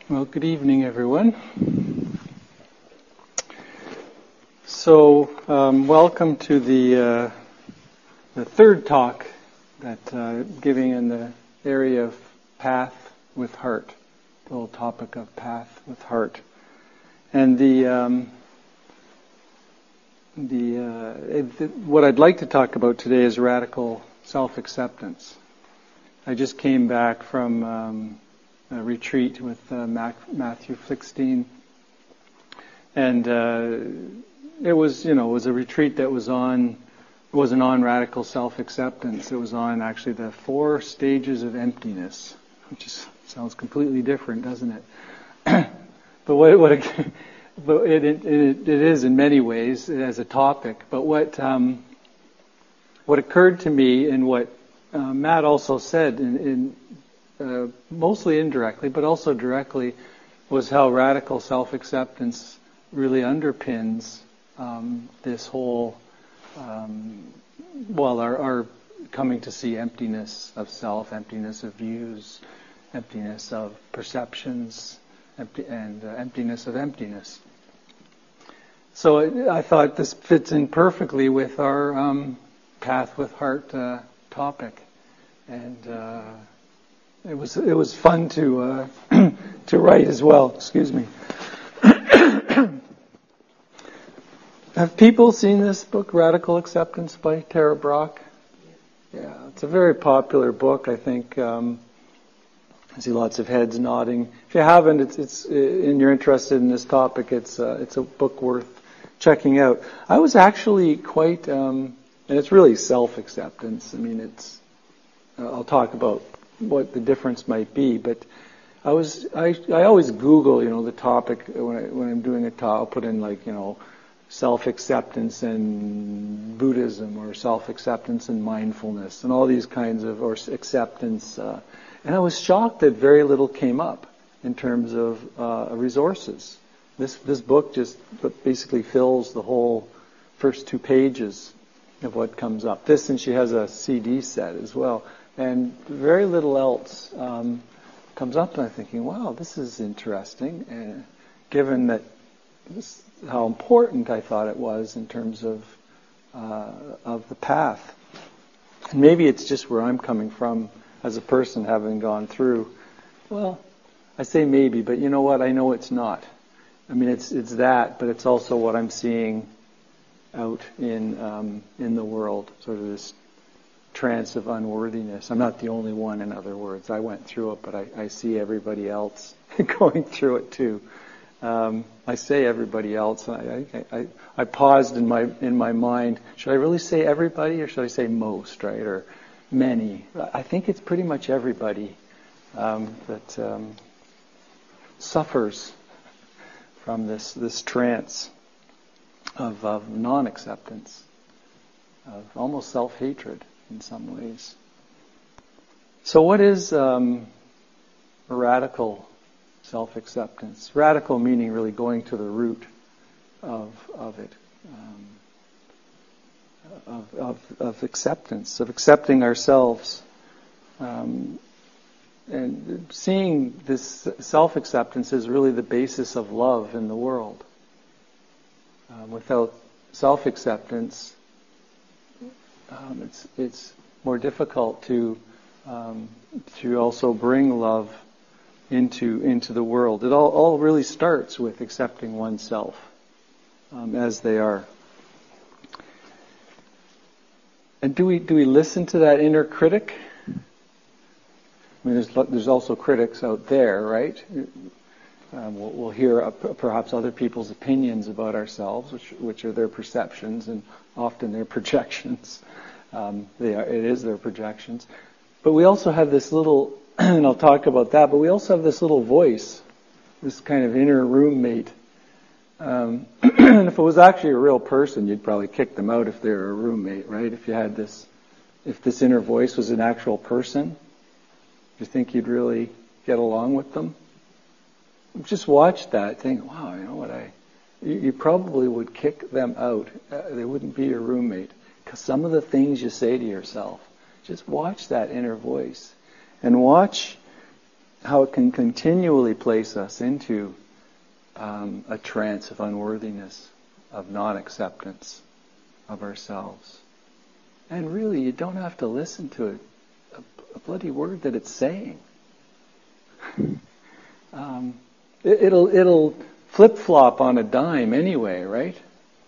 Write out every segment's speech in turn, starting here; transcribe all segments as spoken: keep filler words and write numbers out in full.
Well, good evening, everyone. So, um, welcome to the uh, the third talk that uh, giving in the area of path with heart, the whole topic of path with heart, and the um, the, uh, it, the what I'd like to talk about today is radical self-acceptance. I just came back from Um, a retreat with uh, Mac, Matthew Flickstein, and uh, it was, you know, it was a retreat that was on, it wasn't on radical self-acceptance. It was on actually the four stages of emptiness, which is, sounds completely different, doesn't it? But what, what it, but it, it, it, it is in many ways as a topic. But what um, what occurred to me, and what uh, Matt also said in. in Uh, mostly indirectly, but also directly, was how radical self-acceptance really underpins um, this whole, um, well, our, our coming to see emptiness of self, emptiness of views, emptiness of perceptions, empty, and uh, emptiness of emptiness. So I, I thought this fits in perfectly with our um, Path with Heart uh, topic, and uh, It was it was fun to uh, to write as well. Excuse me. Have people seen this book, Radical Acceptance by Tara Brach? Yeah, it's a very popular book. I think um, I see lots of heads nodding. If you haven't, it's it's and you're interested in this topic, it's uh, it's a book worth checking out. I was actually quite, um, and it's really self-acceptance. I mean, it's. Uh, I'll talk about what the difference might be, but I was I I always Google, you know, the topic when I when I'm doing a talk. I'll put in like, you know, self-acceptance and Buddhism, or self-acceptance and mindfulness, and all these kinds of, or acceptance, uh, and I was shocked that very little came up in terms of uh, resources. This this book just basically fills the whole first two pages of what comes up. This, and she has a C D set as well. And very little else um, comes up, and I'm thinking, wow, this is interesting, uh, given that this, how important I thought it was in terms of uh, of the path. And maybe it's just where I'm coming from as a person, having gone through. Well, I say maybe, but you know what? I know it's not. I mean, it's it's that, but it's also what I'm seeing out in um, in the world, sort of this trance of unworthiness. I'm not the only one, in other words. I went through it, but I, I see everybody else going through it too. Um, I say everybody else. I, I, I, I paused in my in my mind. Should I really say everybody, or should I say most, right, or many? I think it's pretty much everybody um, that um, suffers from this this trance of, of non-acceptance, of almost self-hatred in some ways. So what is um, radical self-acceptance? Radical meaning really going to the root of of it, um, of, of of acceptance, of accepting ourselves, um, and seeing this self-acceptance is really the basis of love in the world. Um, without self-acceptance, Um, it's it's more difficult to um, to also bring love into into the world. It all, all really starts with accepting oneself um, as they are. And do we do we listen to that inner critic? I mean, there's there's also critics out there, right? Um, we'll, we'll hear uh, perhaps other people's opinions about ourselves, which which are their perceptions and often their projections. Um, they are, it is their projections. But we also have this little, and I'll talk about that, but we also have this little voice, this kind of inner roommate. Um, and if it was actually a real person, you'd probably kick them out if they were a roommate, right? If you had this, if this inner voice was an actual person, do you think you'd really get along with them? Just watch that, think, wow, you know what, I, you, you probably would kick them out. Uh, they wouldn't be your roommate. Because some of the things you say to yourself, just watch that inner voice. And watch how it can continually place us into um, a trance of unworthiness, of non-acceptance of ourselves. And really, you don't have to listen to it, a, a bloody word that it's saying. um, it, it'll it'll flip-flop on a dime anyway, right?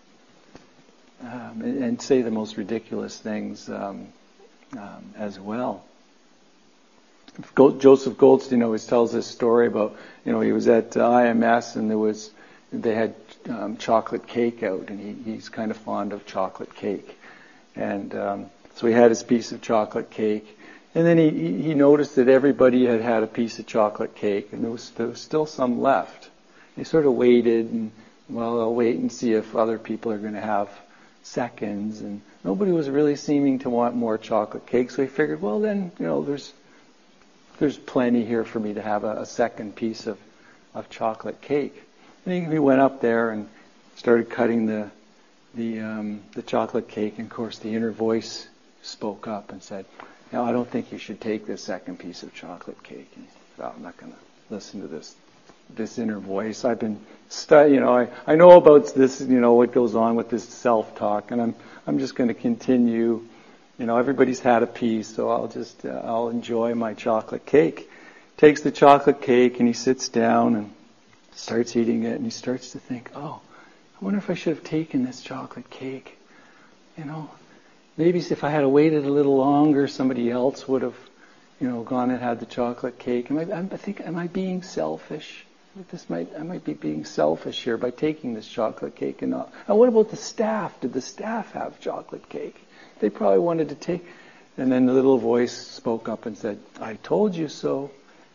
Um, and, and say the most ridiculous things um, um, as well. Gold, Joseph Goldstein always tells this story about, you know, he was at uh, I M S and there was, they had um, chocolate cake out, and he, he's kind of fond of chocolate cake. And um, so he had his piece of chocolate cake, and then he, he noticed that everybody had had a piece of chocolate cake, and there was, there was still some left. He sort of waited, and, well, I'll wait and see if other people are going to have seconds, and nobody was really seeming to want more chocolate cake, so he figured, well, then, you know, there's there's plenty here for me to have a, a second piece of, of chocolate cake. And he, he went up there and started cutting the the um, the chocolate cake, and of course the inner voice spoke up and said, "No, I don't think you should take this second piece of chocolate cake." And he said, "Oh, I'm not going to listen to this this inner voice. I've been, stu- you know, I, I know about this, you know, what goes on with this self-talk, and I'm I'm just going to continue. You know, everybody's had a piece, so I'll just uh, I'll enjoy my chocolate cake." Takes the chocolate cake and he sits down and starts eating it, and he starts to think, "Oh, I wonder if I should have taken this chocolate cake. You know, maybe if I had waited a little longer, somebody else would have, you know, gone and had the chocolate cake. Am I, I think, am I being selfish? This might, I might be being selfish here by taking this chocolate cake and not. And what about the staff? Did the staff have chocolate cake? They probably wanted to take." And then the little voice spoke up and said, "I told you so."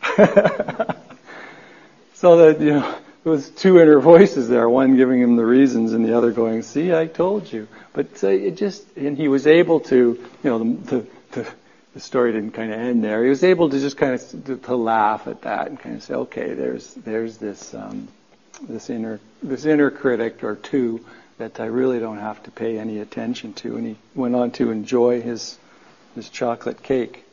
So that, you know, there was two inner voices there, one giving him the reasons and the other going, "See, I told you." But so it just, and he was able to, you know, the, the, the, the story didn't kind of end there. He was able to just kind of to, to laugh at that and kind of say, "Okay, there's there's this um, this inner this inner critic or two that I really don't have to pay any attention to." And he went on to enjoy his his chocolate cake.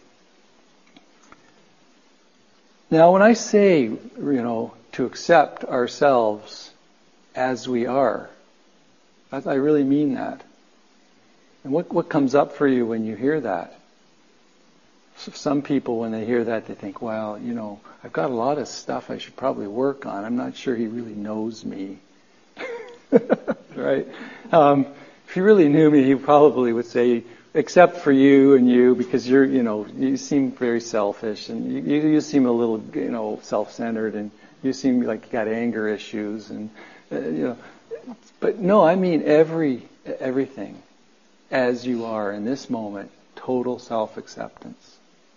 Now, when I say, you know, to accept ourselves as we are, I, I really mean that. And what what comes up for you when you hear that? So some people, when they hear that, they think, "Well, you know, I've got a lot of stuff I should probably work on. I'm not sure he really knows me." Right? Um, if he really knew me, he probably would say, "Except for you and you, because you're, you know, you seem very selfish, and you, you, you seem a little, you know, self-centered, and you seem like you got anger issues, and uh, you know." But no, I mean every everything, as you are in this moment, total self-acceptance.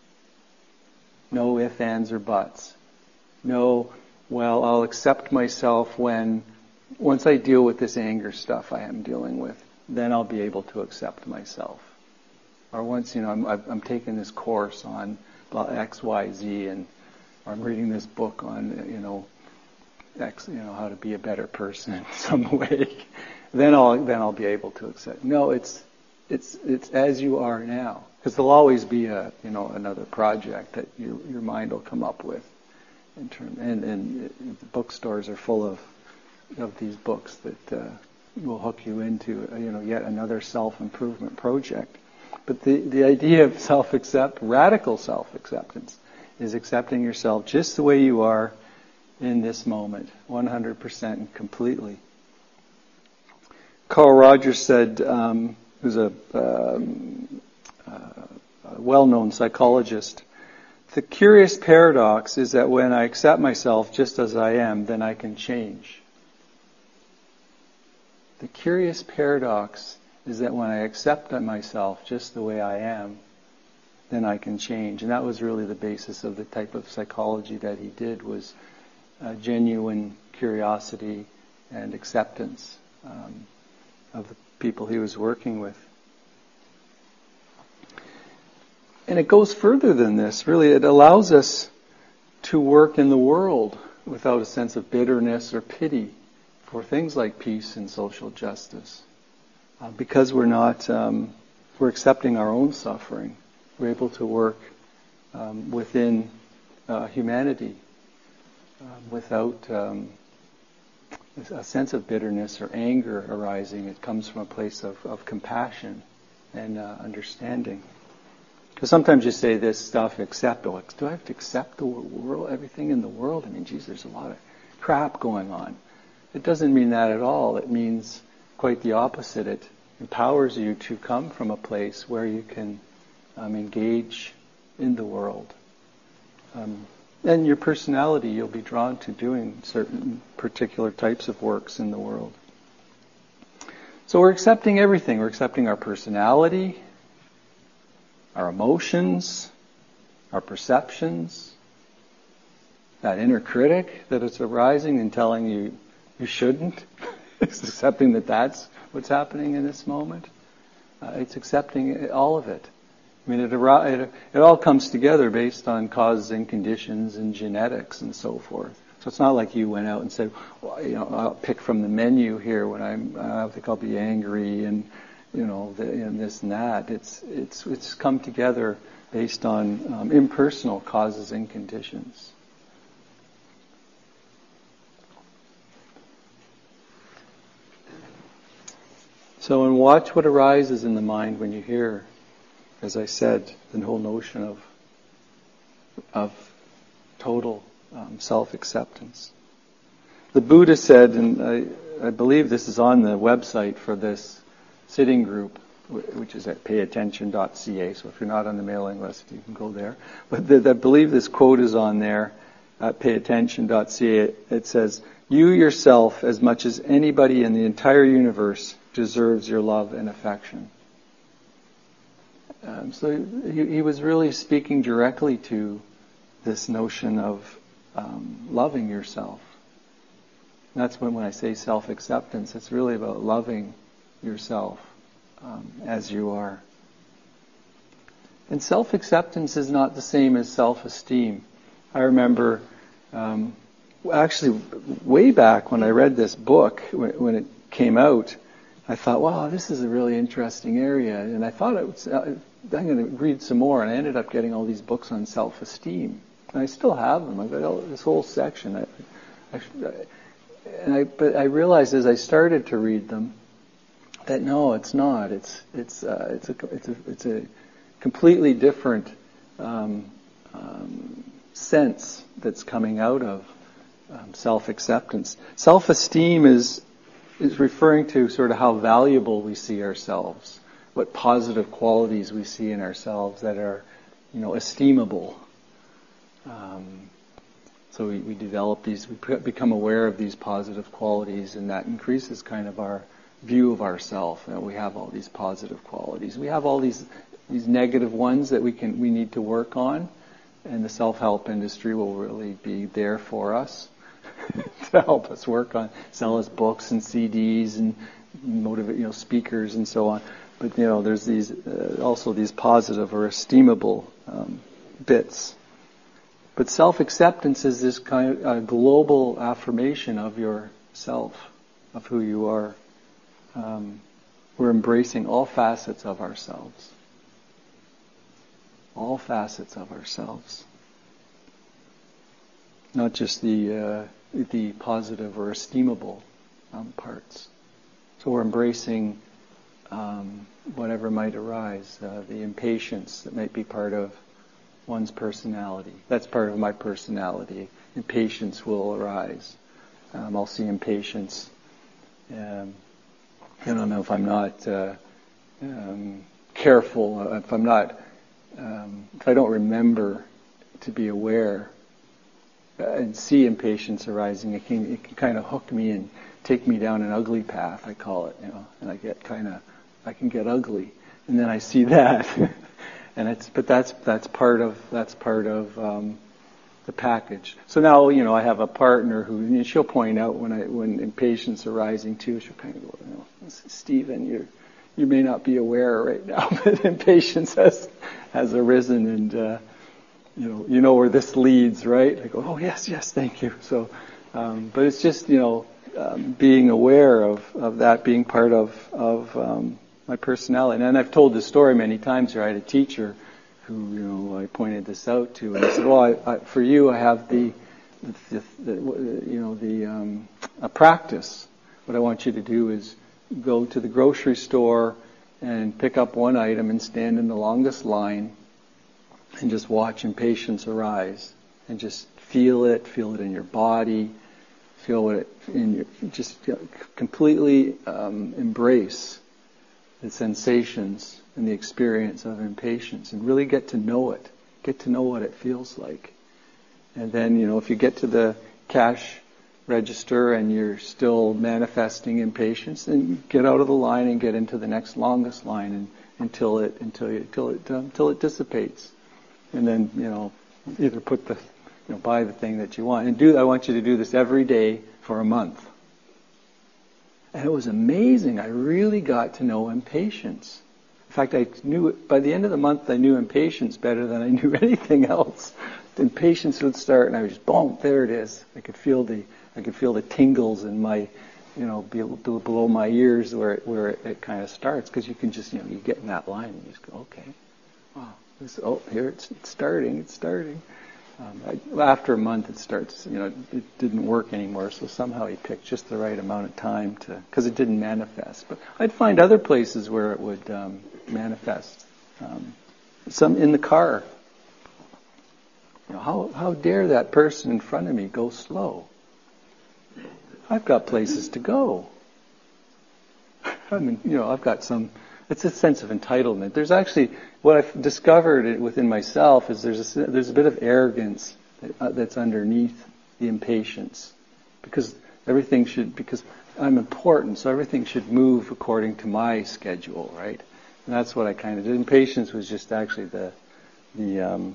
No ifs, ands, or buts. No, well, I'll accept myself when, once I deal with this anger stuff I am dealing with, then I'll be able to accept myself. Or once, you know, I'm, I'm taking this course on X, Y, Z, and or I'm reading this book on, you know, X, you know, how to be a better person in some way. Then I'll then I'll be able to accept. No, it's it's it's as you are now, because there'll always be a, you know, another project that your your mind will come up with. In term, and and the bookstores are full of of these books that uh, will hook you into, you know, yet another self-improvement project. But the, the idea of self-accept, radical self-acceptance, is accepting yourself just the way you are in this moment, one hundred percent and completely. Carl Rogers said, um, who's a, um, uh, a well-known psychologist, "The curious paradox is that when I accept myself just as I am, then I can change." The curious paradox is that when I accept myself just the way I am, then I can change. And that was really the basis of the type of psychology that he did, was uh, genuine curiosity and acceptance um, of the people he was working with. And it goes further than this, really. It allows us to work in the world without a sense of bitterness or pity for things like peace and social justice. Uh, because we're not, um, we're accepting our own suffering. We're able to work um, within uh, humanity, uh, without um, a sense of bitterness or anger arising. It comes from a place of, of compassion and uh, understanding. Because sometimes you say this stuff, accept, oh, do I have to accept the world, everything in the world? I mean, geez, there's a lot of crap going on. It doesn't mean that at all. It means quite the opposite. It empowers you to come from a place where you can um, engage in the world. Um, and your personality, you'll be drawn to doing certain particular types of works in the world. So we're accepting everything. We're accepting our personality, our emotions, our perceptions, that inner critic that is arising and telling you you shouldn't. It's accepting that that's what's happening in this moment. Uh, it's accepting all of it. I mean, it, it, it all comes together based on causes and conditions and genetics and so forth. So it's not like you went out and said, well, you know, I'll pick from the menu here when I'm, I think I'll be angry and, you know, the, and this and that. It's, it's, it's come together based on um, impersonal causes and conditions. So, and watch what arises in the mind when you hear, as I said, the whole notion of of total um, self-acceptance. The Buddha said, and I, I believe this is on the website for this sitting group, which is at pay attention dot c a, so if you're not on the mailing list, you can go there. But the, I believe this quote is on there at pay attention dot c a. It says, "You yourself, as much as anybody in the entire universe, deserves your love and affection." Um, so he, he was really speaking directly to this notion of um, loving yourself. And that's when, when I say self-acceptance, it's really about loving yourself um, as you are. And self-acceptance is not the same as self-esteem. I remember um, actually way back when I read this book, when, when it came out, I thought, wow, this is a really interesting area. And I thought it was, uh, I'm going to read some more. And I ended up getting all these books on self-esteem. And I still have them. I've got all, this whole section. I, I, and I, but I realized as I started to read them that no, it's not. It's it's uh, it's a it's a it's a completely different um, um, sense that's coming out of um, self-acceptance. Self-esteem is. is referring to sort of how valuable we see ourselves, what positive qualities we see in ourselves that are, you know, esteemable. Um, so we, we develop these, we become aware of these positive qualities, and that increases kind of our view of ourselves. You know, we have all these positive qualities. We have all these these negative ones that we can we need to work on, and the self-help industry will really be there for us. To help us work on, sell us books and C Ds and motivate, you know, speakers and so on. But you know, there's these uh, also these positive or esteemable um, bits. But self-acceptance is this kind of uh, global affirmation of yourself, of who you are. Um, we're embracing all facets of ourselves, all facets of ourselves, not just the uh, the positive or esteemable um, parts. So we're embracing um, whatever might arise, uh, the impatience that might be part of one's personality. That's part of my personality. Impatience will arise. Um, I'll see impatience. Um, I don't know if I'm not uh, um, careful, if I'm not, um, if I don't remember to be aware and see impatience arising, it can it can kind of hook me and take me down an ugly path, I call it, you know, and I get kind of, I can get ugly, and then I see that, and it's, but that's that's part of that's part of um, the package. So now, you know, I have a partner who, and she'll point out when I when impatience arising too. She'll kind of go, you know, Stephen, you you may not be aware right now, but impatience has has arisen, and uh, you know you know where this leads, right? I go, oh yes, yes, thank you. So, um, but it's just you know um, being aware of, of that being part of of um, my personality. And I've told this story many times here. I had a teacher who who you know I pointed this out to, and he said, "Well, I, I, for you, I have the, the, the you know the um, a practice. What I want you to do is go to the grocery store and pick up one item and stand in the longest line, and just watch impatience arise, and just feel it, feel it in your body, feel it in your, just completely um, embrace the sensations and the experience of impatience, and really get to know it, get to know what it feels like. And then, you know, if you get to the cash register and you're still manifesting impatience, then get out of the line and get into the next longest line, and until it until you, until it until it dissipates, and then you know either put the you know buy the thing that you want, and do. I want you to do this every day for a month. And it was amazing. I really got to know impatience. In fact, I knew it, by the end of the month, I knew impatience better than I knew anything else. The impatience would start, and I was just, boom, there it is. I could feel the, I could feel the tingles in my, you know, below my ears where it, where it, it kind of starts, because you can just, you know, you get in that line and you just go, okay, wow, this, oh, here it's, it's starting, it's starting. Um, I, after a month, it starts, you know, it didn't work anymore, so somehow he picked just the right amount of time to, because it didn't manifest. But I'd find other places where it would um, manifest. Um, some in the car. You know, how how dare that person in front of me go slow? I've got places to go. I mean, you know, I've got some. It's a sense of entitlement. There's actually, what I've discovered within myself is there's a, there's a bit of arrogance that, uh, that's underneath the impatience. Because everything should, because I'm important, so everything should move according to my schedule, right? And that's what I kind of did. Impatience was just actually the, the, um,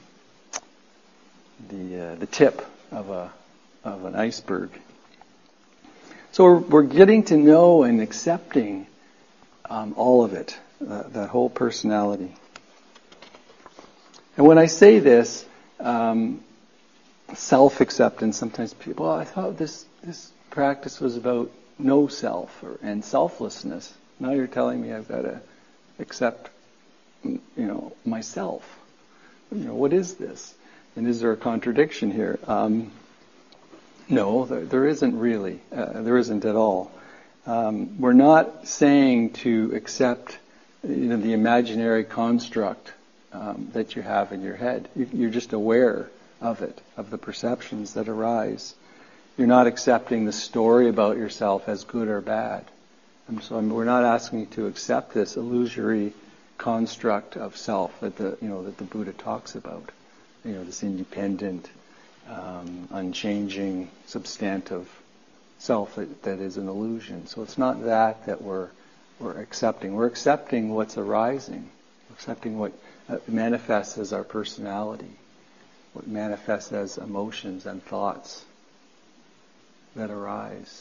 the, uh, the tip of a, of an iceberg. So we're, we're getting to know and accepting Um, all of it, uh, that whole personality. And when I say this, um, self-acceptance, sometimes people, well, I thought this this practice was about no self or, and selflessness. Now you're telling me I've got to accept, you know, myself. You know, what is this? And is there a contradiction here? Um, no, there, there isn't really. Uh, there isn't at all. Um, we're not saying to accept, you know, the imaginary construct um, that you have in your head. You, you're just aware of it, of the perceptions that arise. You're not accepting the story about yourself as good or bad. And so we're not asking you to accept this illusory construct of self that the you know that the Buddha talks about. You know, this independent, um, unchanging, substantive self that, that is an illusion. So it's not that that we're we're accepting. We're accepting what's arising. We're accepting what uh, manifests as our personality, what manifests as emotions and thoughts that arise.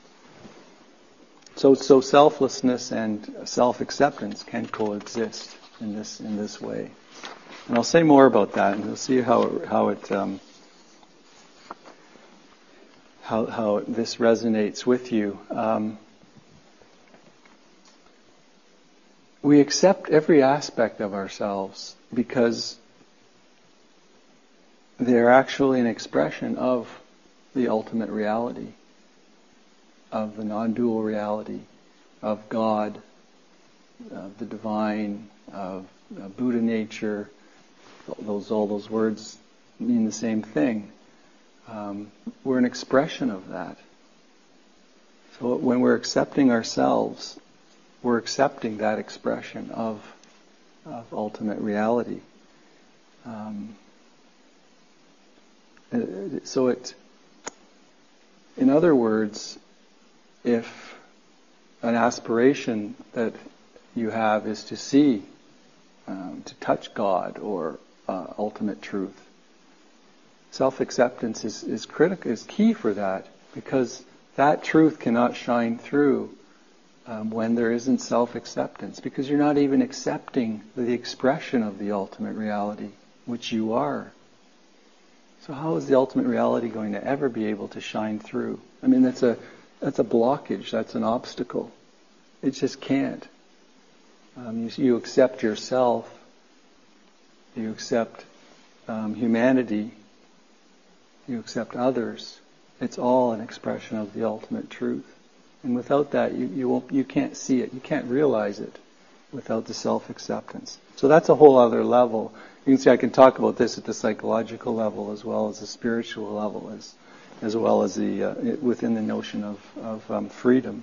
So so selflessness and self-acceptance can coexist in this in this way. And I'll say more about that, and we'll see how it, how it. Um, How, how this resonates with you. Um, we accept every aspect of ourselves because they're actually an expression of the ultimate reality, of the non-dual reality, of God, of the divine, of uh, Buddha nature. Those all those words mean the same thing. Um, we're an expression of that. So when we're accepting ourselves, we're accepting that expression of, of ultimate reality. Um, so it, in other words, if an aspiration that you have is to see, um, to touch God or uh, ultimate truth, self-acceptance is, is critical, is key for that, because that truth cannot shine through um, when there isn't self-acceptance, because you're not even accepting the expression of the ultimate reality, which you are. So how is the ultimate reality going to ever be able to shine through? I mean, that's a that's a blockage, that's an obstacle. It just can't. Um, you, you accept yourself you accept um, humanity, you accept others. It's all an expression of the ultimate truth. And without that, you, you won't, you can't see it, you can't realize it without the self-acceptance. So that's a whole other level. You can see I can talk about this at the psychological level as well as the spiritual level, as as well as the uh, within the notion of, of um, freedom.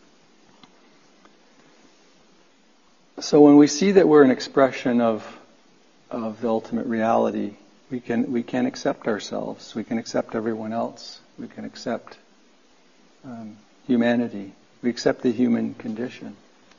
So when we see that we're an expression of of the ultimate reality, we can we can accept ourselves. We can accept everyone else. We can accept um, humanity. We accept the human condition.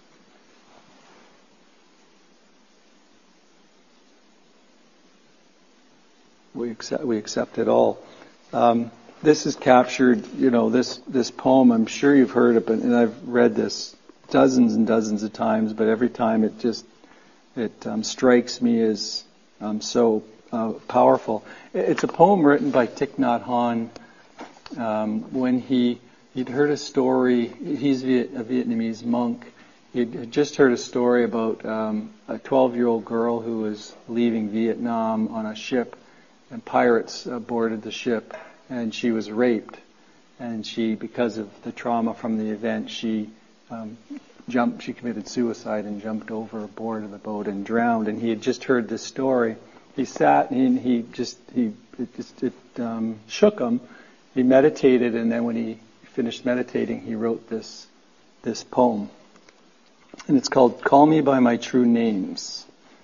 We accept we accept it all. Um, this is captured, you know, this this poem. I'm sure you've heard it, and I've read this dozens and dozens of times. But every time it just it um, strikes me as um, so uh, powerful. It's a poem written by Thich Nhat Hanh um, when he he'd heard a story. He's Viet, a Vietnamese monk. He'd just heard a story about um, a twelve-year-old girl who was leaving Vietnam on a ship, and pirates uh, boarded the ship, and she was raped. And she, because of the trauma from the event, she um, jumped. She committed suicide and jumped overboard of the boat and drowned. And he had just heard this story. He sat and he, he just he it just it um, shook him. He meditated, and then when he finished meditating, he wrote this this poem. And it's called "Call Me by My True Names."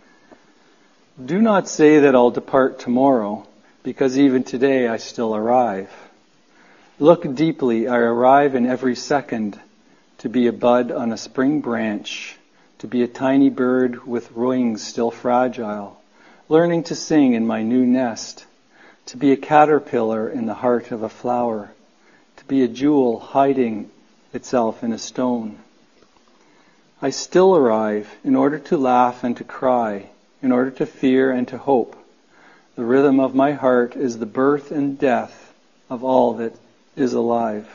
Do not say that I'll depart tomorrow, because even today I still arrive. Look deeply, I arrive in every second, to be a bud on a spring branch, to be a tiny bird with wings still fragile, learning to sing in my new nest, to be a caterpillar in the heart of a flower, to be a jewel hiding itself in a stone. I still arrive in order to laugh and to cry, in order to fear and to hope. The rhythm of my heart is the birth and death of all that is alive.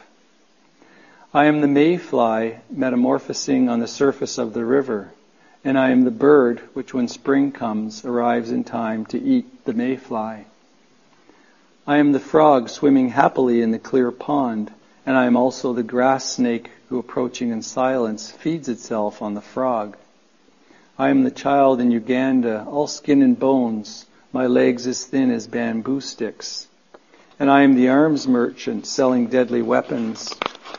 I am the mayfly metamorphosing on the surface of the river, and I am the bird which, when spring comes, arrives in time to eat the mayfly. I am the frog swimming happily in the clear pond, and I am also the grass snake who, approaching in silence, feeds itself on the frog. I am the child in Uganda, all skin and bones, my legs as thin as bamboo sticks. And I am the arms merchant selling deadly weapons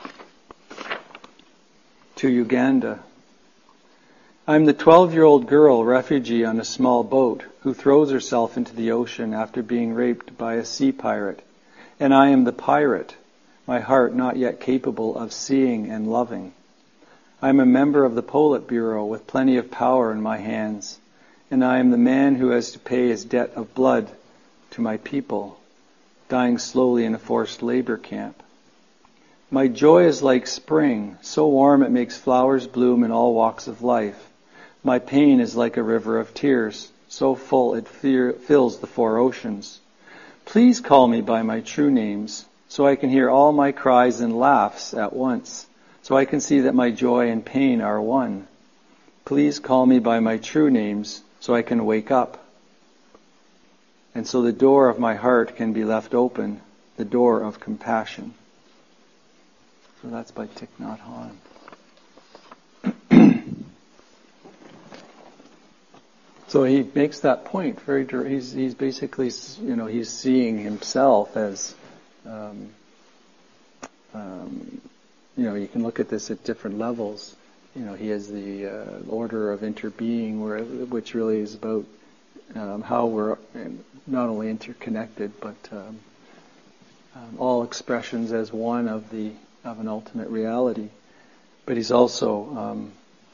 to Uganda. I am the twelve-year-old girl, refugee on a small boat, who throws herself into the ocean after being raped by a sea pirate. And I am the pirate, my heart not yet capable of seeing and loving. I am a member of the Politburo with plenty of power in my hands, and I am the man who has to pay his debt of blood to my people, dying slowly in a forced labor camp. My joy is like spring, so warm it makes flowers bloom in all walks of life. My pain is like a river of tears, so full it fear, fills the four oceans. Please call me by my true names, so I can hear all my cries and laughs at once, so I can see that my joy and pain are one. Please call me by my true names, so I can wake up. And so the door of my heart can be left open, the door of compassion. So that's by Thich Nhat Hanh. So he makes that point very. He's he's basically, you know, he's seeing himself as, um, um, you know, you can look at this at different levels. You know, he has the uh, order of interbeing, where which really is about um, how we're not only interconnected, but um, um, all expressions as one of the of an ultimate reality. But he's also um,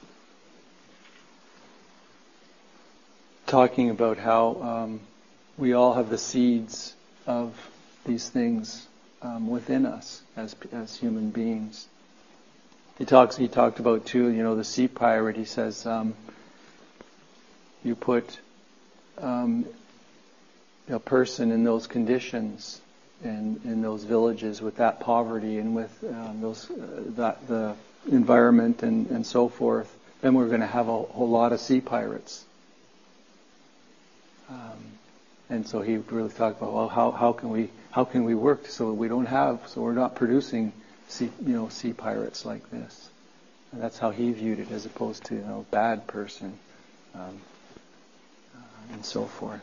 talking about how um, we all have the seeds of these things um, within us as as human beings. He talks. He talked about too. You know, the sea pirate. He says, um, you put um, a person in those conditions, in in those villages, with that poverty and with um, those uh, that the environment and and so forth. Then we're going to have a whole lot of sea pirates. Um, and so he really talked about, well, how, how can we how can we work so we don't have so we're not producing sea, you know sea pirates like this. And that's how he viewed it, as opposed to you know bad person, um, uh, and so forth.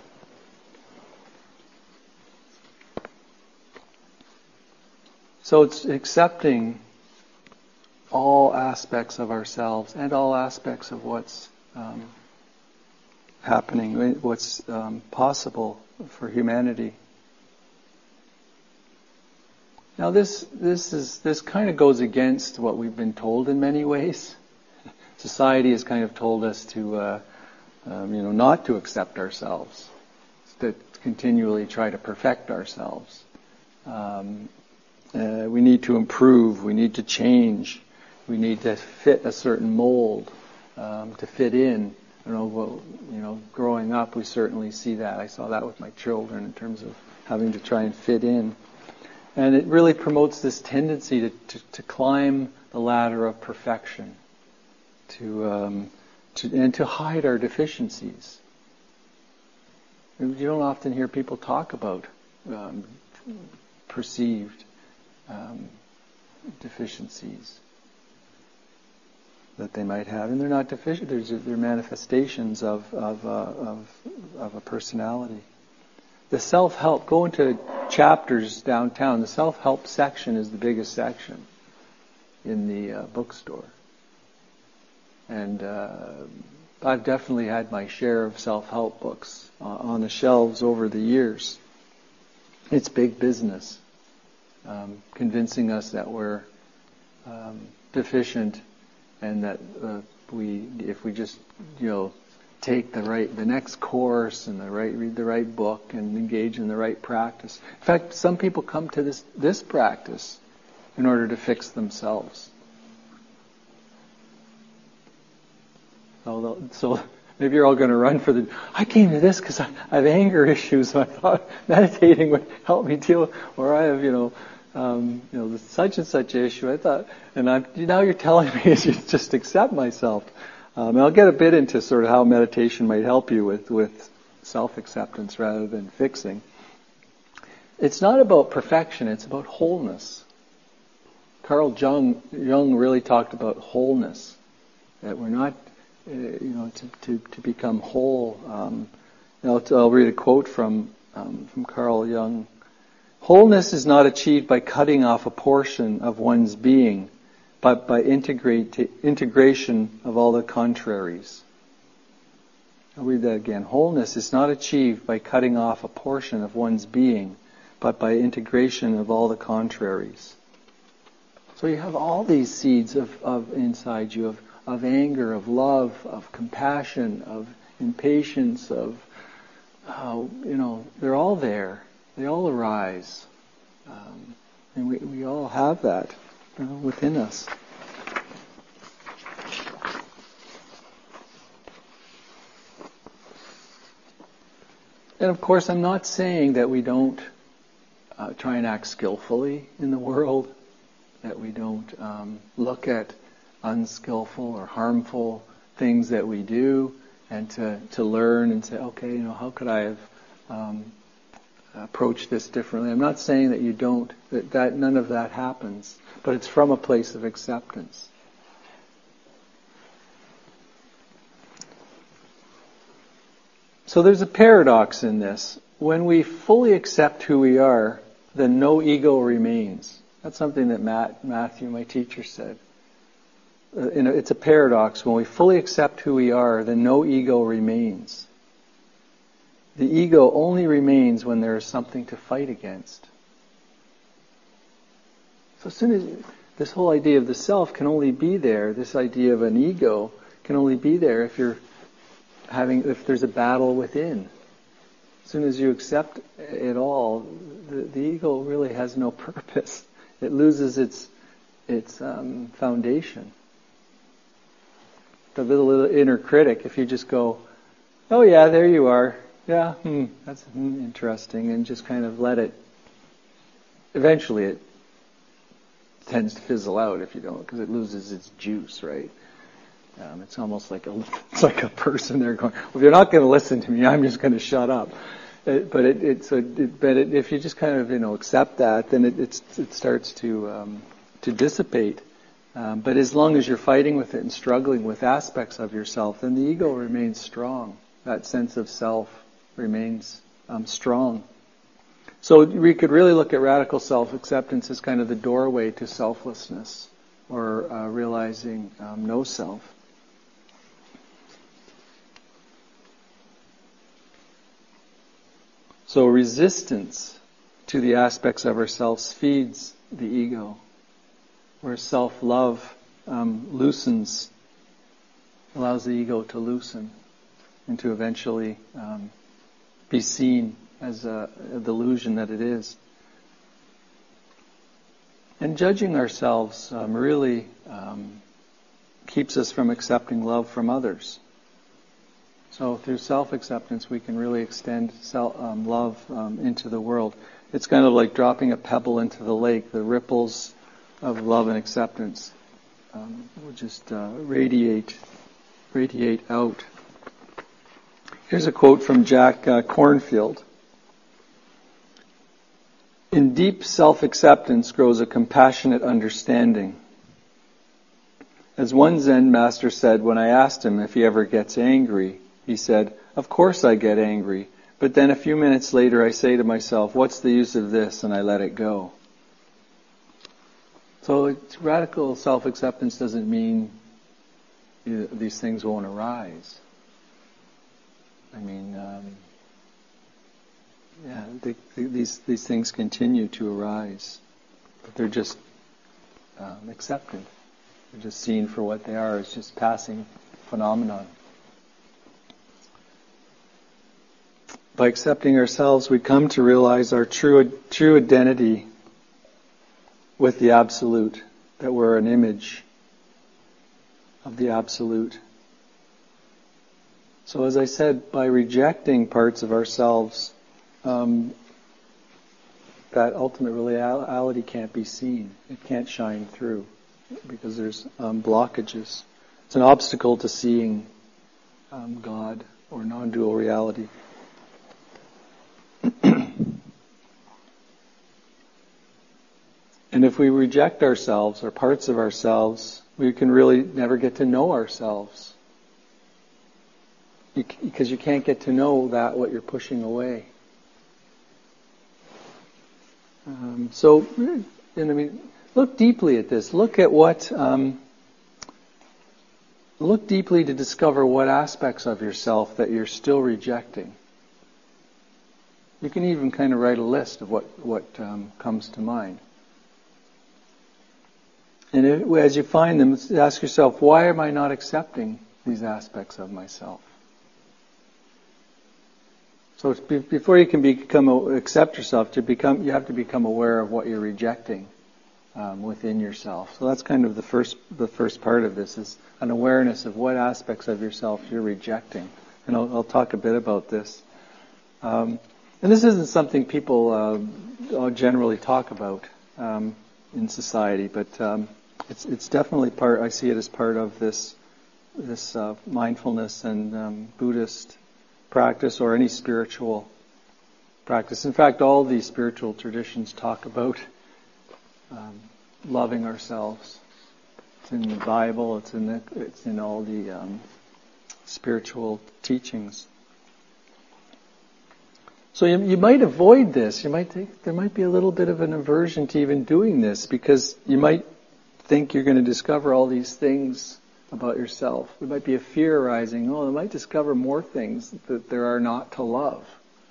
So it's accepting all aspects of ourselves and all aspects of what's um, happening, what's um, possible for humanity. Now this this is this kind of goes against what we've been told in many ways. Society has kind of told us to uh, um, you know not to accept ourselves, to continually try to perfect ourselves. Um, uh, we need to improve. We need to change. We need to fit a certain mold, um, to fit in. I don't know, well, you know, growing up, we certainly see that. I saw that with my children in terms of having to try and fit in. And it really promotes this tendency to, to, to climb the ladder of perfection, to, um, to and to hide our deficiencies. You don't often hear people talk about um, perceived um, deficiencies that they might have, and they're not deficient. They're, they're manifestations of of, uh, of of a personality. The self-help, go into chapters downtown. The self-help section is the biggest section in the uh, bookstore, and uh, I've definitely had my share of self-help books uh, on the shelves over the years. It's big business, um, convincing us that we're um, deficient. And that uh, we, if we just, you know, take the right, the next course and the right, read the right book and engage in the right practice. In fact, some people come to this this practice in order to fix themselves. So, so maybe you're all going to run for the. I came to this because I, I have anger issues. So I thought meditating would help me deal. Or I have, you know. Um, you know, such and such issue. I thought, and I'm, now you're telling me to just accept myself. Um, I'll get a bit into sort of how meditation might help you with, with self-acceptance rather than fixing. It's not about perfection, it's about wholeness. Carl Jung, Jung really talked about wholeness, that we're not, uh, you know, to, to, to become whole. Um, I'll, I'll read a quote from, um, from Carl Jung. Wholeness is not achieved by cutting off a portion of one's being, but by integrate, integration of all the contraries. I'll read that again. Wholeness is not achieved by cutting off a portion of one's being, but by integration of all the contraries. So you have all these seeds of, of inside you, of, of anger, of love, of compassion, of impatience, of, uh, you know, they're all there. They all arise, um, and we, we all have that you know, within us. And of course, I'm not saying that we don't uh, try and act skillfully in the world, that we don't um, look at unskillful or harmful things that we do, and to, to learn and say, okay, you know, how could I have um, approach this differently. I'm not saying that you don't, that, that none of that happens, but it's from a place of acceptance. So there's a paradox in this. When we fully accept who we are, then no ego remains. That's something that Matt, Matthew, my teacher, said. Uh, you know, it's a paradox. When we fully accept who we are, then no ego remains. The ego only remains when there is something to fight against. So as soon as this whole idea of the self can only be there, this idea of an ego can only be there if you're having, if there's a battle within. As soon as you accept it all, the, the ego really has no purpose. It loses its its um, foundation. The little, little inner critic, if you just go, oh yeah, there you are. Yeah, hmm, that's hmm, interesting, and just kind of let it, eventually it tends to fizzle out if you don't, because it loses its juice, right? Um, it's almost like a it's like a person there going, well, if you're not going to listen to me, I'm just going to shut up. It, but it, it's a, it, but it, if you just kind of you know accept that, then it it's, it starts to um, to dissipate. Um, but as long as you're fighting with it and struggling with aspects of yourself, then the ego remains strong. That sense of self remains um, strong. So we could really look at radical self-acceptance as kind of the doorway to selflessness, or uh, realizing um, no self. So resistance to the aspects of ourselves feeds the ego, where self-love um, loosens, allows the ego to loosen and to eventually um, be seen as a, a delusion that it is. And judging ourselves um, really um, keeps us from accepting love from others. So through self-acceptance, we can really extend self, um, love um, into the world. It's kind of like dropping a pebble into the lake. The ripples of love and acceptance um, will just uh, radiate, radiate out. Here's a quote from Jack uh, Cornfield. In deep self-acceptance grows a compassionate understanding. As one Zen master said when I asked him if he ever gets angry, he said, "Of course I get angry, but then a few minutes later I say to myself, what's the use of this?" and I let it go. So it's, radical self-acceptance doesn't mean you, these things won't arise. I mean, um, yeah, they, they, these these things continue to arise, but they're just um, accepted. They're just seen for what they are. It's just passing phenomenon. By accepting ourselves, we come to realize our true true identity with the Absolute, that we're an image of the Absolute. So as I said, by rejecting parts of ourselves, um, that ultimate reality can't be seen. It can't shine through because there's um, blockages. It's an obstacle to seeing um, God or non-dual reality. And if we reject ourselves or parts of ourselves, we can really never get to know ourselves. You, because you can't get to know that what you're pushing away. Um, so, and I mean, look deeply at this. Look at what. Um, look deeply to discover what aspects of yourself that you're still rejecting. You can even kind of write a list of what what um, comes to mind. And it, as you find them, ask yourself, why am I not accepting these aspects of myself? So before you can become accept yourself, to become, you have to become aware of what you're rejecting um, within yourself. So that's kind of the first the first part of this, is an awareness of what aspects of yourself you're rejecting. And I'll, I'll talk a bit about this. Um, and this isn't something people uh, generally talk about um, in society, but um, It's it's definitely part. I see it as part of this this uh, mindfulness and um, Buddhist practice, or any spiritual practice. In fact, all these spiritual traditions talk about um, loving ourselves. It's in the Bible. It's in the, it's in all the um, spiritual teachings. So you, you might avoid this. You might think there might be a little bit of an aversion to even doing this, because you might think you're going to discover all these things about yourself. There might be a fear arising. Oh, I might discover more things that there are not to love.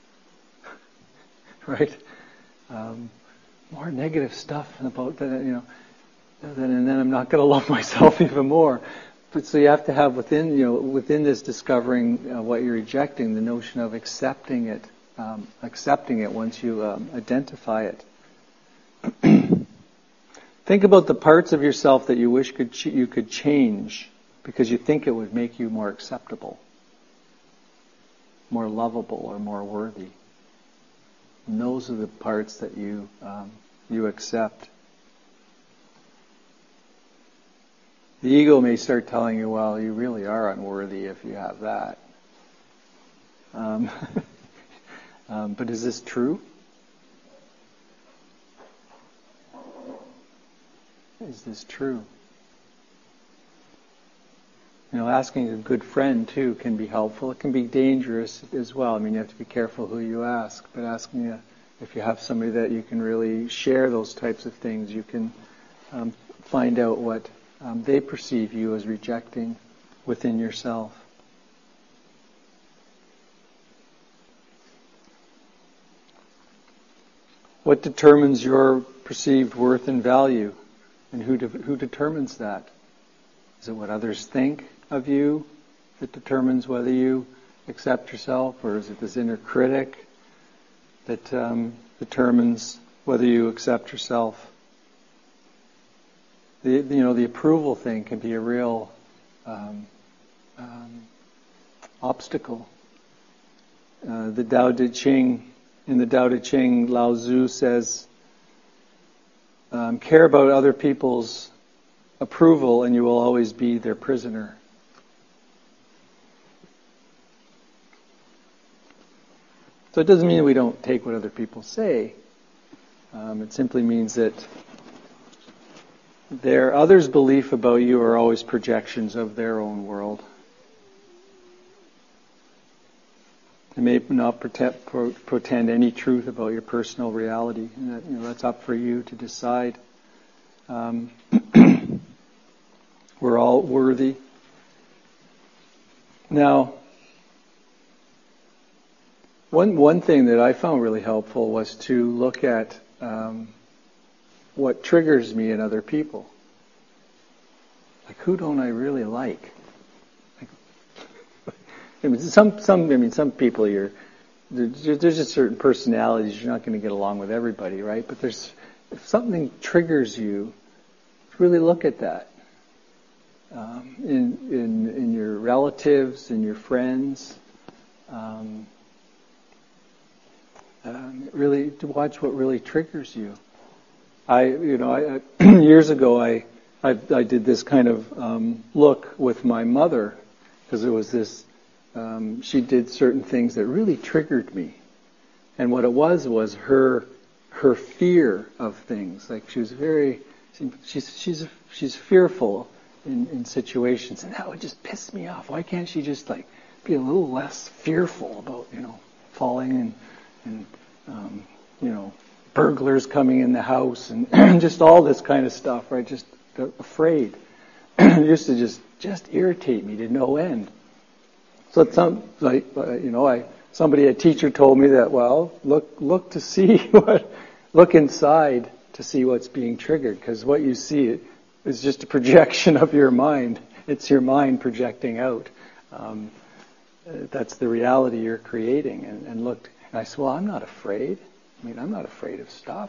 Right? Um, more negative stuff about that, you know, then, and then I'm not going to love myself even more. But so you have to have within, you know, within this discovering uh, what you're rejecting, the notion of accepting it, um, accepting it once you um, identify it. Think about the parts of yourself that you wish could ch- you could change because you think it would make you more acceptable, more lovable, or more worthy. And those are the parts that you um, you accept. The ego may start telling you, well, you really are unworthy if you have that. Um, um, but is this true? Is this true? You know, asking a good friend, too, can be helpful. It can be dangerous as well. I mean, you have to be careful who you ask. But asking a, if you have somebody that you can really share those types of things, you can um, find out what um, they perceive you as rejecting within yourself. What determines your perceived worth and value? And who de- who determines that? Is it what others think of you that determines whether you accept yourself, or is it this inner critic that um, determines whether you accept yourself? The you know the approval thing can be a real um, um, obstacle. Uh, the Tao Te Ching in the Tao Te Ching, Lao Tzu says, um, "Care about other people's approval, and you will always be their prisoner." So it doesn't mean we don't take what other people say. Um, it simply means that their others' belief about you are always projections of their own world. They may not pretend, pretend any truth about your personal reality, and that, you know, that's up for you to decide. Um, we're all worthy. Now, one one thing that I found really helpful was to look at um, what triggers me in other people. Like, who don't I really like? Like I mean, some some I mean some people you're there's just certain personalities, you're not going to get along with everybody, right? But there's if something triggers you, really look at that um, in in in your relatives, in your friends. Um, um, really to watch what really triggers you. I you know I, I years ago I, I I did this kind of um, look with my mother, because it was this. Um, she did certain things that really triggered me, and what it was was her her fear of things. Like she was very she's she's she's fearful in, in situations, and that would just piss me off. Why can't she just like be a little less fearful about you know falling and and um, you know burglars coming in the house and just all this kind of stuff, right? Just afraid. It used to just just irritate me to no end. So some, like, you know, I somebody, a teacher told me that, well, look look to see what, look inside to see what's being triggered, because what you see is just a projection of your mind. It's your mind projecting out. Um, that's the reality you're creating. And, and look, and I said, well, I'm not afraid. I mean, I'm not afraid of stuff.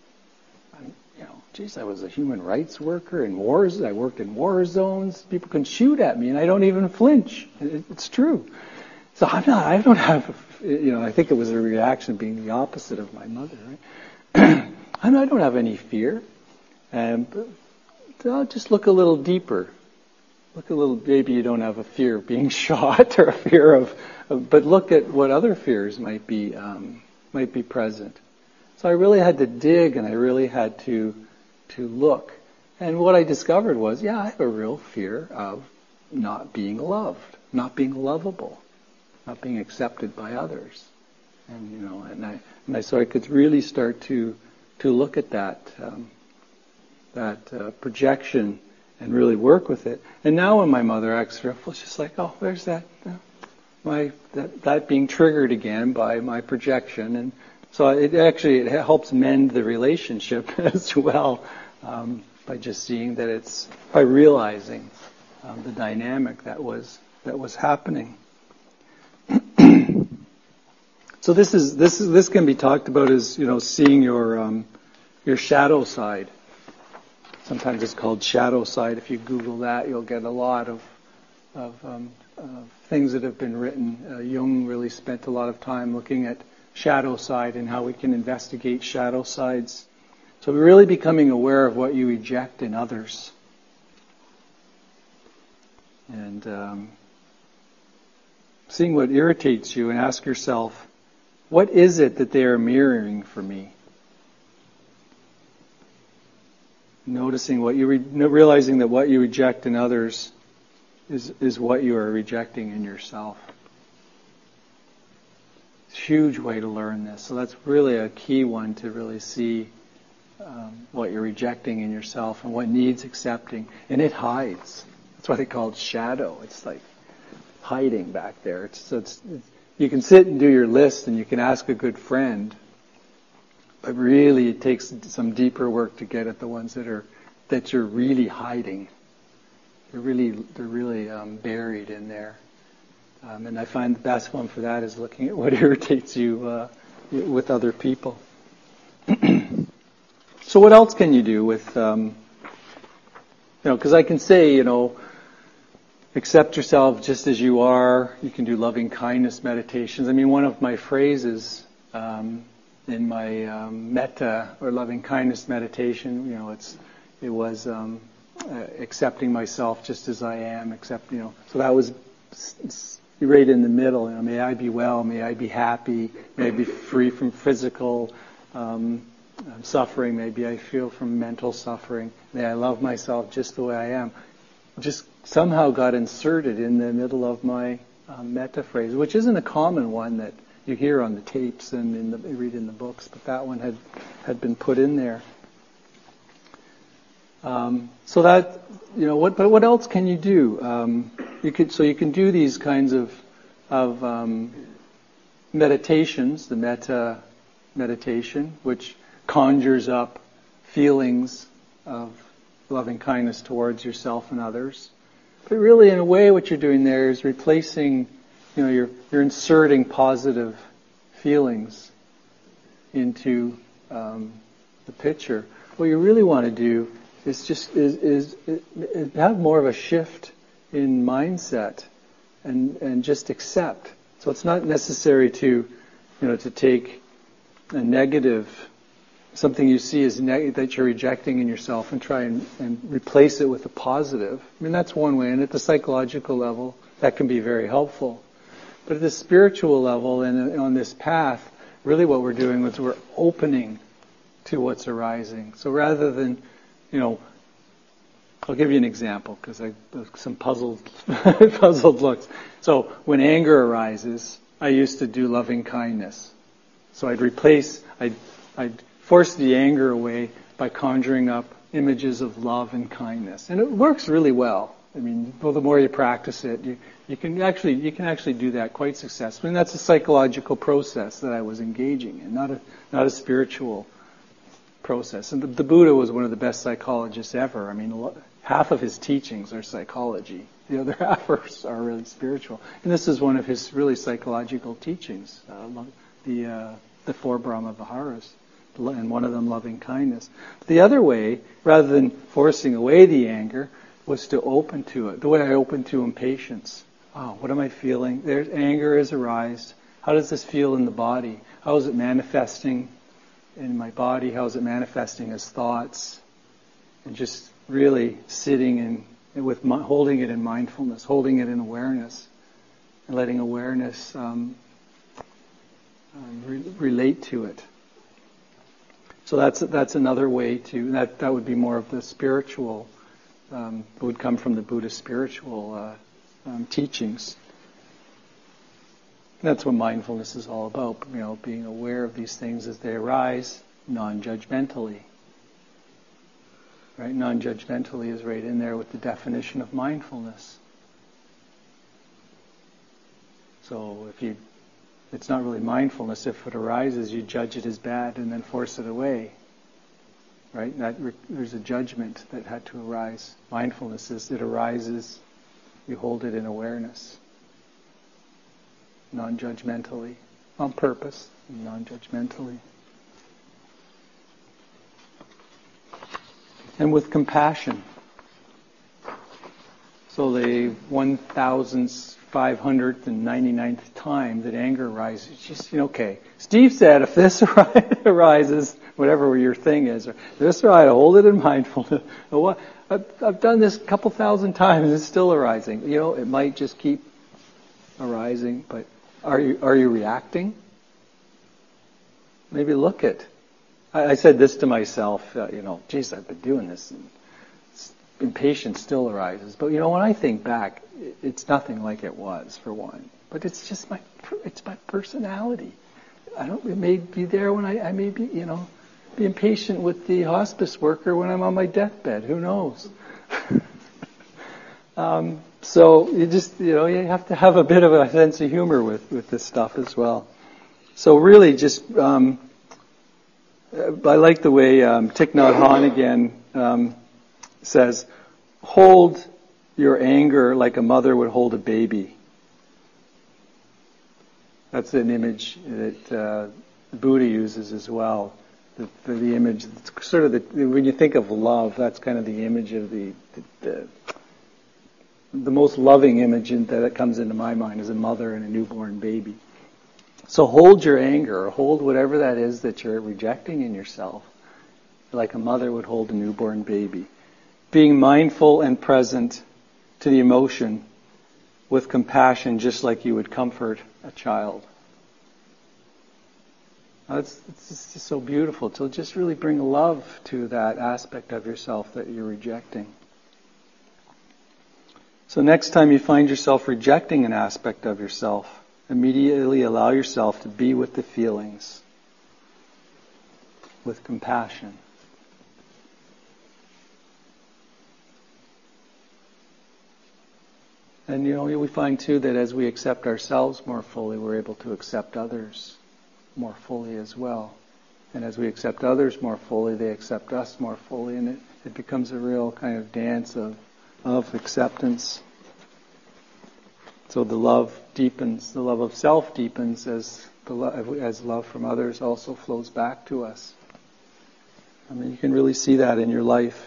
I'm, you know, geez, I was a human rights worker in wars. I worked in war zones. People can shoot at me, and I don't even flinch. It, it's true. So I'm not. I don't have. You know, I think it was a reaction being the opposite of my mother. Right? I'm, I don't have any fear. And but I'll just look a little deeper. Look a little. Maybe you don't have a fear of being shot or a fear of, of but look at what other fears might be um, might be present. So I really had to dig, and I really had to to look. And what I discovered was, yeah, I have a real fear of not being loved, not being lovable, not being accepted by others. And you know, and I and I so I could really start to to look at that um, that uh, projection and really work with it. And now when my mother acts fearful, it's just like, oh, there's that uh, my that, that being triggered again by my projection. And so it actually it helps mend the relationship as well, um, by just seeing that it's by realizing um, the dynamic that was that was happening. So this is this is this can be talked about as you know seeing your um, your shadow side. Sometimes it's called shadow side. If you Google that, you'll get a lot of of, um, of things that have been written. Uh, Jung really spent a lot of time looking at shadow side and how we can investigate shadow sides. So we're really becoming aware of what you eject in others. and um, seeing what irritates you and ask yourself, what is it that they are mirroring for me? Noticing what you, re- realizing that what you reject in others is, is what you are rejecting in yourself. It's a huge way to learn this. So that's really a key one to really see um, what you're rejecting in yourself and what needs accepting. And it hides. That's why they call it shadow. It's like hiding back there. It's, so it's, it's, you can sit and do your list and you can ask a good friend, but really it takes some deeper work to get at the ones that are that you're really hiding. They're really they're really um, buried in there. Um, and I find the best one for that is looking at what irritates you uh, with other people. So what else can you do with, um, you know, because I can say, you know, accept yourself just as you are. You can do loving kindness meditations. I mean, one of my phrases um, in my um, metta or loving kindness meditation, you know, it's it was um, uh, accepting myself just as I am. Except, you know, so that was right in the middle. You know, may I be well, may I be happy, may I be free from physical um, suffering, maybe I feel from mental suffering. May I love myself just the way I am. Just somehow got inserted in the middle of my um, metta phrase, which isn't a common one that you hear on the tapes and in the, you read in the books, but that one had, had been put in there. Um, so that, you know, what, but what else can you do? Um, you could, so you can do these kinds of, of um, meditations, the metta meditation, which conjures up feelings of loving kindness towards yourself and others. But really, in a way, what you're doing there is replacing, you know, you're, you're inserting positive feelings into um, the picture. What you really want to do is just is, is, is have more of a shift in mindset and and just accept. So it's not necessary to, you know, to take a negative, something you see as neg- that you're rejecting in yourself and try and, and replace it with a positive. I mean, that's one way. And at the psychological level, that can be very helpful. But at the spiritual level and on this path, really what we're doing is we're opening to what's arising. So rather than, you know, I'll give you an example because I some puzzled puzzled looks. So when anger arises, I used to do loving kindness. So I'd replace, I'd, I'd force the anger away by conjuring up images of love and kindness, and it works really well. I mean, well, the more you practice it, you, you can actually you can actually do that quite successfully. And that's a psychological process that I was engaging in, not a not a spiritual process. And the, the Buddha was one of the best psychologists ever. I mean, half of his teachings are psychology. The other half are, are really spiritual. And this is one of his really psychological teachings, uh, the uh, the four Brahma Viharas, and one of them loving kindness. The other way, rather than forcing away the anger, was to open to it. The way I open to impatience. Oh, what am I feeling? There's anger has arisen. How does this feel in the body? How is it manifesting in my body? How is it manifesting as thoughts? And just really sitting in with holding it in mindfulness, holding it in awareness, and letting awareness um, um, re- relate to it. So that's that's another way to that that would be more of the spiritual. Um, it would come from the Buddhist spiritual uh, um, teachings. That's what mindfulness is all about. You know, being aware of these things as they arise, non-judgmentally. Right? Non-judgmentally is right in there with the definition of mindfulness. So if you, it's not really mindfulness. If it arises, you judge it as bad and then force it away. Right? That, there's a judgment that had to arise. Mindfulness is it arises, you hold it in awareness. Non-judgmentally. On purpose. Non-judgmentally. And with compassion. So the one thousand five hundred ninety-ninth time that anger arises, just, you know, okay, Steve said if this arises, whatever your thing is. Or, that's right, hold it in mindfulness. What? I've, I've done this a couple thousand times, it's still arising. You know, it might just keep arising, but are you are you reacting? Maybe look at. I, I said this to myself, uh, you know, geez, I've been doing this, and impatience still arises. But you know, when I think back, it, it's nothing like it was, for one. But it's just my, it's my personality. I don't, it may be there when I, I may be, you know, be impatient with the hospice worker when I'm on my deathbed. Who knows? um, so you just, you know, you have to have a bit of a sense of humor with, with this stuff as well. So really just, um, I like the way um, Thich Nhat Hanh again um, says, hold your anger like a mother would hold a baby. That's an image that uh, Buddha uses as well. The, the, the image, it's sort of the, when you think of love, that's kind of the image of the the, the, the most loving image in, that comes into my mind is a mother and a newborn baby. So hold your anger, or hold whatever that is that you're rejecting in yourself, like a mother would hold a newborn baby. Being mindful and present to the emotion with compassion, just like you would comfort a child. It's, it's just so beautiful to just really bring love to that aspect of yourself that you're rejecting. So next time you find yourself rejecting an aspect of yourself, immediately allow yourself to be with the feelings with compassion. And you know, we find too that as we accept ourselves more fully, we're able to accept others more fully as well. And as we accept others more fully, they accept us more fully, and it, it becomes a real kind of dance of, of acceptance. So the love deepens, the love of self deepens as the lo- as love from others also flows back to us. I mean, you can really see that in your life.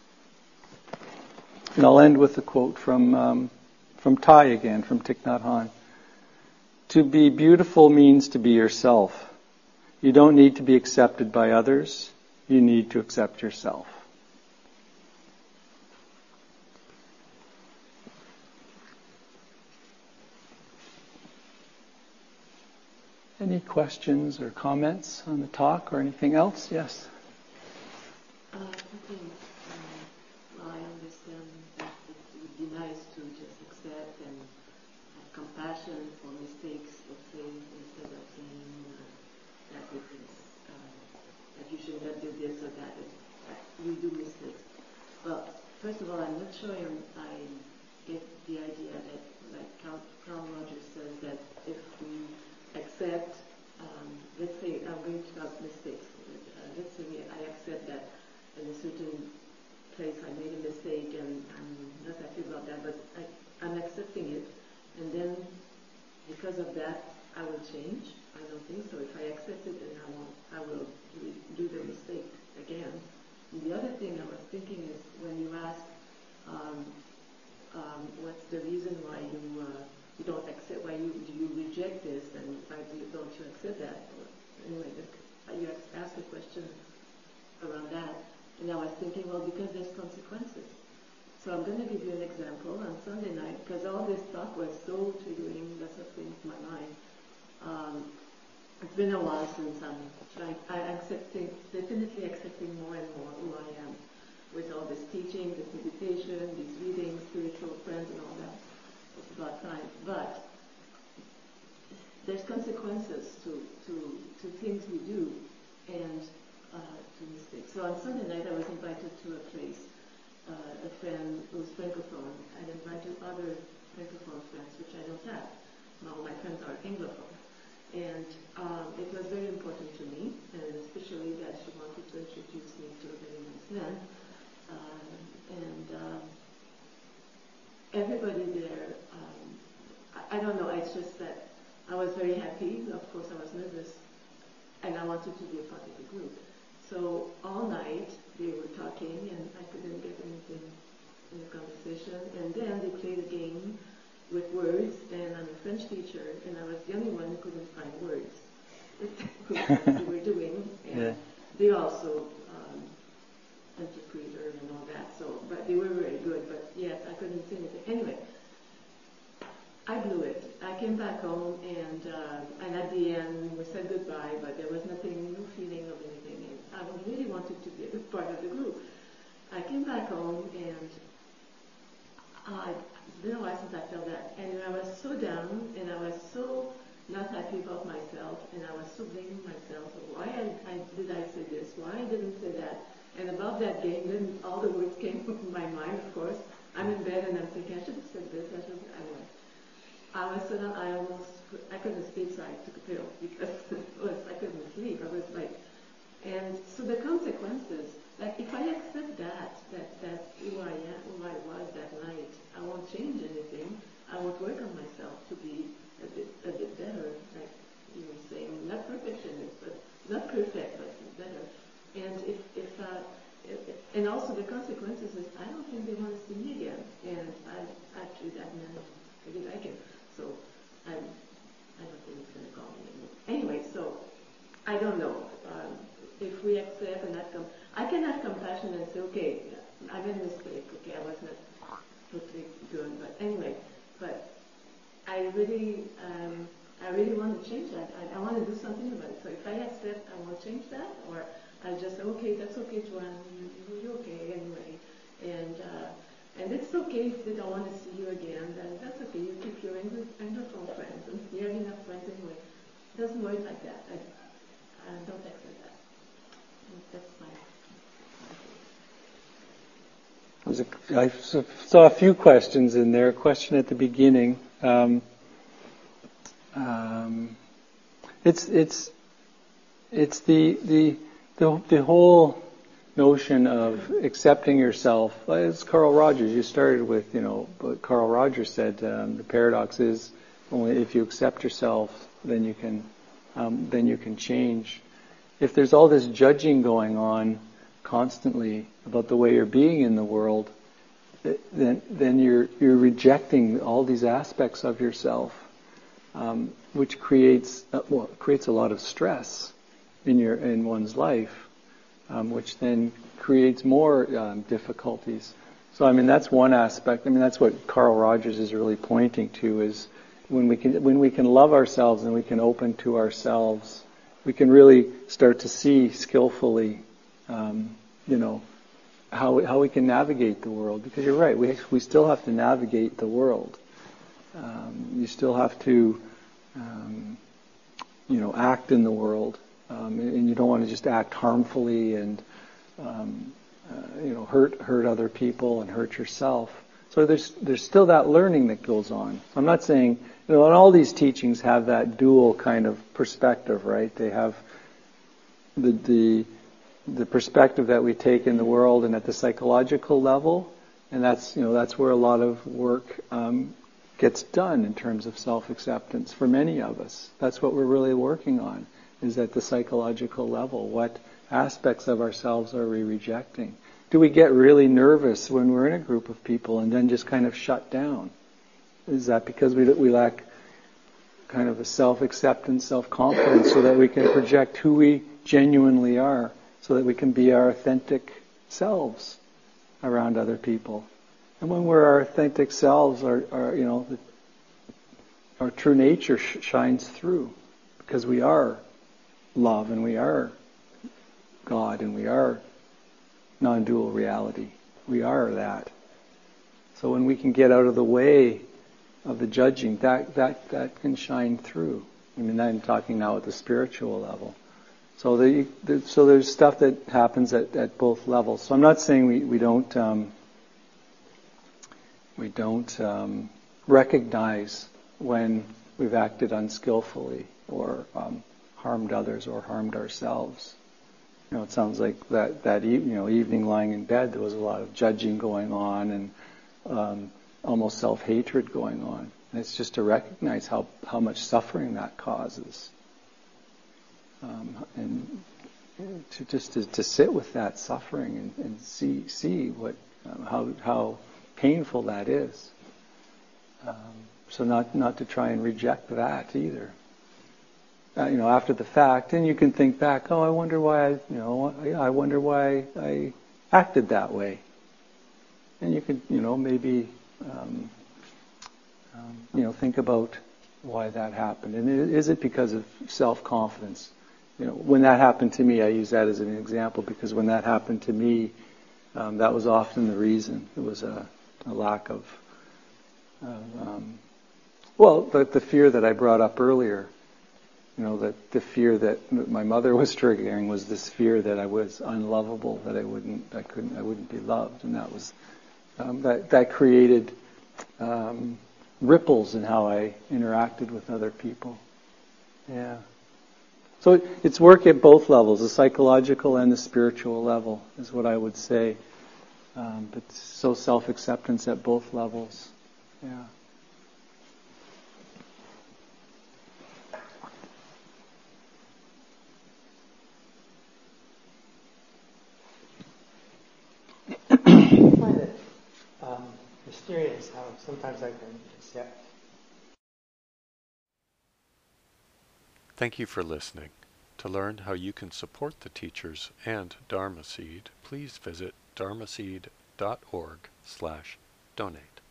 And I'll end with a quote from um, from Thai again, from Thich Nhat Hanh. To be beautiful means to be yourself. You don't need to be accepted by others. You need to accept yourself. Any questions or comments on the talk or anything else? Yes? Uh, I think um, well, I understand that it would be nice to just accept and have compassion for mistakes, let's say, instead of saying uh, that it is, uh, that you should not do this or that. It, that we do mistakes. Well, first of all, I'm not sure I'm, I get the idea that, like Carl, Carl Rogers says, that if we accept, um, let's say, I'm going to have mistakes. Uh, let's say I accept that in a certain place I made a mistake and I'm not happy about that, but I, I'm accepting it, and then because of that I will change. I don't think so. If I accept it, then I will, I will do the mistake again. And the other thing I was thinking is when you ask um, um, what's the reason why you uh, you don't accept, why you do you reject this, and why do you, don't you accept that? Or, anyway, the, you ask a question around that. And I was thinking, well, because there's consequences. So I'm going to give you an example. On Sunday night, because all this talk was so triggering, lots of things in my mind. Um, it's been a while since I'm trying, I'm accepting, definitely accepting more and more who I am, with all this teaching, this meditation, these readings, spiritual friends, and all that. It's about time. But there's consequences to to to things we do, and uh, to mistakes. So on Sunday night, I was invited to a place. Uh, a friend who's Francophone, and invited other Francophone friends, which I don't have. All my friends are Anglophone. And um, it was very important to me, and especially that she wanted to introduce me to a very nice man. Uh, and um, everybody there, um, I, I don't know, it's just that I was very happy. Of course, I was nervous, and I wanted to be a part of the group. So all night they were talking, and I couldn't get anything in the conversation. And then they played a game with words, and I'm a French teacher, and I was the only one who couldn't find words. What they were doing, and Yeah. they also um, interpreter and all that. So, but they were very good. But yet I couldn't see anything. Anyway, I blew it. I came back home, and uh, and at the end we said goodbye, but there was nothing, no feeling of anything. And I really wanted to be a part of the group. I came back home, and uh, it's been a while since I felt that. And I was so down, and I was so not happy about myself, and I was so blaming myself. Why I, I, did I say this? Why I didn't say that? And about that game, then all the words came to my mind, of course. I'm in bed, and I'm thinking, I should have said this, I should have, anyway. I was so down, I almost, I couldn't sleep, so I took a pill, because it was, I couldn't sleep. I was like, and so the consequences, like if I accept that, that that's who I am, who I was that night, I won't change anything. I won't work on myself to be a bit, a bit better, like you were saying, not perfectionist, but not perfect, but better. And if, if, uh, if, and also the consequences is, I don't think they want to see me again. And I actually that man, I didn't like him, so I'm, I don't think he's going to call me anymore. Anyway, so I don't know. Um, if we accept and have com- I can have compassion and say, okay, I made a mistake. Okay, I was not totally good, but anyway, but I really, um, I really want to change that. I, I want to do something about it. So if I accept, I won't change that, or I just say, okay, that's okay, Joanne, you, you're okay anyway, and uh, and it's okay if they don't want to see you again. Then that's okay. You keep your Anglophone friends, and you have enough friends anyway. It doesn't work like that. I, I don't accept that. That's my. I saw a few questions in there. A question at the beginning. Um, um, it's it's it's the, the the the whole notion of accepting yourself. As Carl Rogers, you started with, you know, what Carl Rogers said. Um, the paradox is only if you accept yourself, then you can um, then you can change. If there's all this judging going on constantly about the way you're being in the world, then then you're you're rejecting all these aspects of yourself, um, which creates uh, well creates a lot of stress in your in one's life, um, which then creates more um, difficulties. So I mean that's one aspect. I mean that's what Carl Rogers is really pointing to, is when we can when we can love ourselves and we can open to ourselves, we can really start to see skillfully, um, you know, how how we can navigate the world. Because you're right, we we still have to navigate the world. Um, you still have to, um, you know, act in the world, um, and you don't want to just act harmfully and, um, uh, you know, hurt hurt other people and hurt yourself. So there's there's still that learning that goes on. I'm not saying, you know, and all these teachings have that dual kind of perspective, right? They have the the the perspective that we take in the world and at the psychological level, and that's, you know, that's where a lot of work um, gets done in terms of self-acceptance for many of us. That's what we're really working on, is at the psychological level. What aspects of ourselves are we rejecting? Do we get really nervous when we're in a group of people and then just kind of shut down? Is that because we we lack kind of a self-acceptance, self-confidence, so that we can project who we genuinely are, so that we can be our authentic selves around other people? And when we're our authentic selves, our, our you know, the, our true nature sh- shines through, because we are love and we are God and we are non-dual reality. We are that. So when we can get out of the way of the judging, that that that can shine through. I mean, I'm talking now at the spiritual level. So the, the so there's stuff that happens at, at both levels. So I'm not saying we we don't um, we don't um, recognize when we've acted unskillfully or um, harmed others or harmed ourselves. You know, it sounds like that that e- you know evening lying in bed, there was a lot of judging going on and um, almost self-hatred going on. And it's just to recognize how how much suffering that causes. Um, and to just to, to sit with that suffering and, and see see what um, how how painful that is. Um, so not not to try and reject that either. uh, you know, after the fact, and you can think back, oh, I wonder why I, you know, I, I wonder why I acted that way. And you could, you know, maybe, um, um, you know, think about why that happened. And is it because of self-confidence? You know, when that happened to me, I use that as an example because when that happened to me, um, that was often the reason. It was a, a lack of, of um, well, the, the fear that I brought up earlier. You know, that the fear that my mother was triggering was this fear that I was unlovable, that I wouldn't, I couldn't, I wouldn't be loved, and that was um, that that created um, ripples in how I interacted with other people. Yeah. So it's work at both levels, the psychological and the spiritual level, is what I would say. Um, but so self-acceptance at both levels. Yeah. I find it um, mysterious how sometimes I can accept. Thank you for listening. To learn how you can support the teachers and Dharma Seed, please visit dharmaseed dot org slash donate.